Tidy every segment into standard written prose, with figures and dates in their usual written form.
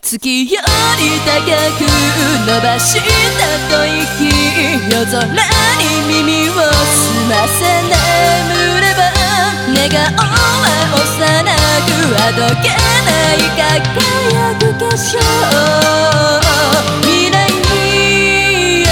月より高く伸ばした吐息、夜空に耳を澄ませ眠れば、笑顔は幼くあどけない輝く化粧、未来へ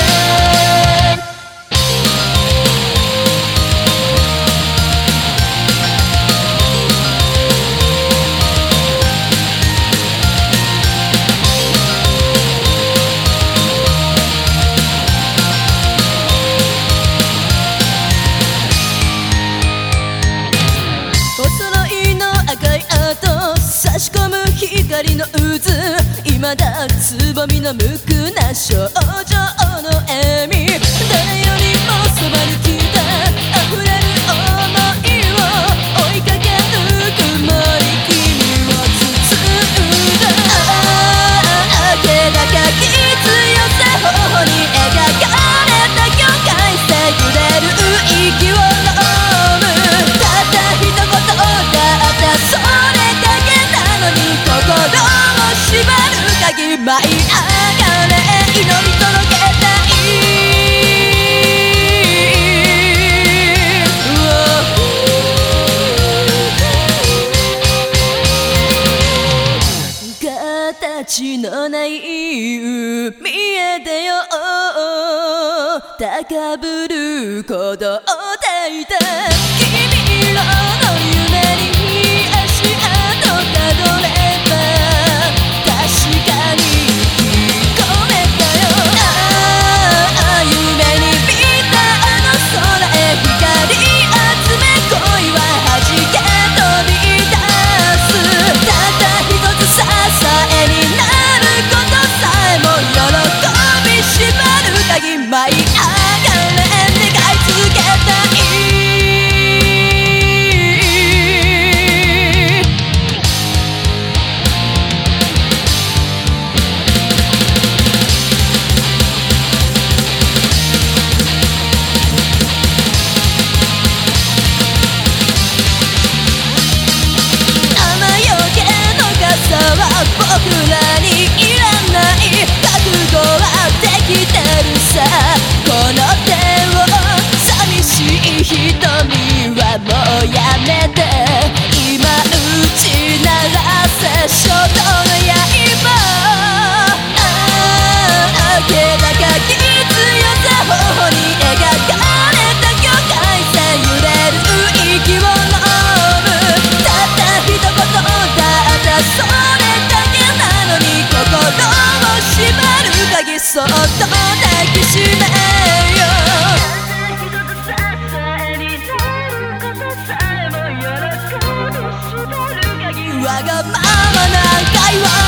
差し込む光の渦、未だつぼみの無垢な少女の笑み、誰よりもそばに来た溢れる想いを追いかける曇り君を包んだ、明らかき強さ頬に描かれた境界線、揺れる息を飲む、たった一言だったそれ心を縛る鍵、舞い上がれ祈り届けたい形のない海へ出よう、高ぶる鼓動を抱いた君らの夢に足跡たどれば、確かに聞こえたよ、夢に見たあの空へ光集め、恋は弾け飛び出す、たった一つ支えになることさえも喜び縛る鍵、舞い上がれ願い続けたい、僕らにいらない覚悟はできてるさ、この手を寂しい瞳はもうやめて、今打ち鳴らせ衝動の刃、明らかき強さ頬に描かれた境界線、揺れる息を飲む、たった一言だったそれ心を縛る鍵、そっと抱きしめよう、わがままな愛は